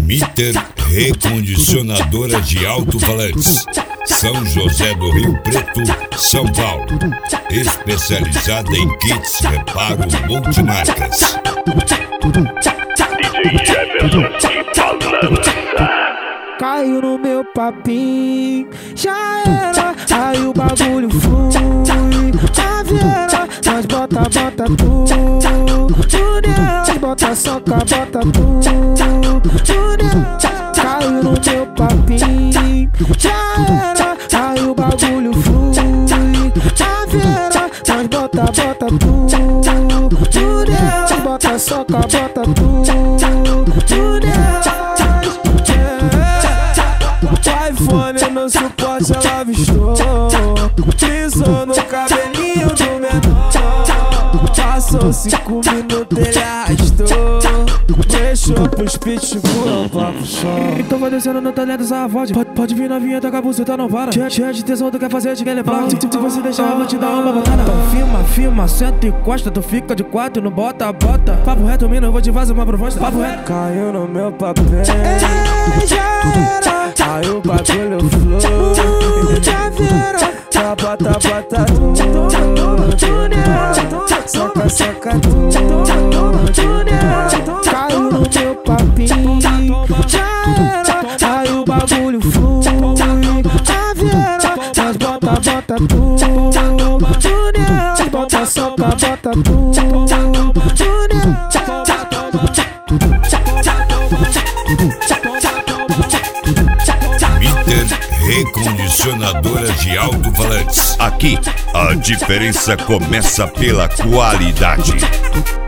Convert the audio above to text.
Mitter Recondicionadora de Alto-Falantes, São José do Rio Preto, São Paulo. Especializada em kits reparo multimarcas. DJ Jefferson de Balança. Caiu no meu papinho, já era, aí o bagulho flui. Na vieira, nós bota tudo nela, bota soca, bota tudo nela. Caiu no meu papinho, já era, aí o bagulho flui. Na vieira, nós bota tudo nela, bota soca, bota tudo nela. iPhone no suporte ela avistou, pisou no cabelinho do menor. Passou 5 minutos ele arrastou, deixou pros pitbull pra pro chão. Então vai descendo no talento essa voz. Pode vir novinha, toca a buceta, não para. Cheia de tesão, tu quer fazer, te quer levar. Se você deixar, eu vou te dar uma botada. Então filma, senta e encosta. Tu fica de 4 no bota. Papo reto, mina, eu vou te fazer uma proposta. Papo reto. Caiu no meu papel, já era. Aí o bagulho flui, já vira. Bota tudo nela, soca tudo nela. Caiu no meu papinho, já era. Aí o bagulho flui, já vira. Nós bota tudo nela, bota soca, bota tudo nela. Recondicionadora de Alto-Falantes. Aqui, a diferença começa pela qualidade.